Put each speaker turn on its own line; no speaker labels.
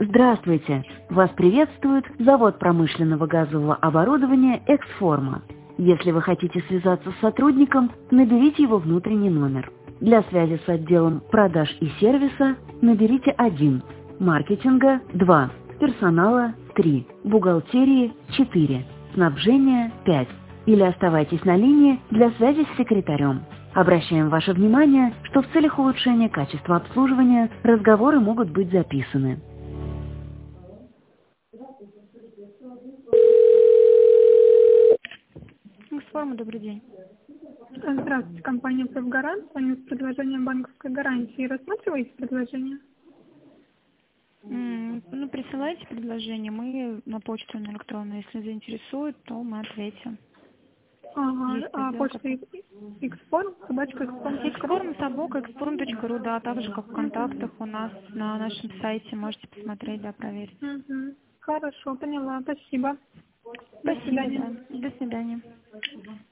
Здравствуйте! Вас приветствует завод промышленного газового оборудования «Эксформа». Если вы хотите связаться с сотрудником, наберите его внутренний номер. Для связи с отделом продаж и сервиса наберите 1, маркетинга 2, персонала 3, бухгалтерии 4, снабжения 5. Или оставайтесь на линии для связи с секретарем. Обращаем ваше внимание, что в целях улучшения качества обслуживания разговоры могут быть записаны.
Эксформа, добрый день.
Здравствуйте, компания «Профгарант». Звоню с предложением банковской гарантии. Рассматриваете предложение?
Присылайте предложение, мы на почту, на электронную, если заинтересует, то мы ответим.
Ага, а почта «Эксформ», собачка «Эксформ».
Эксформ, собака, эксформ.ру, да, так же, как в контактах у нас на нашем сайте, можете посмотреть, да, проверить.
Угу. Хорошо, поняла, спасибо. До
Спасибо,
свидания.
да. До свидания.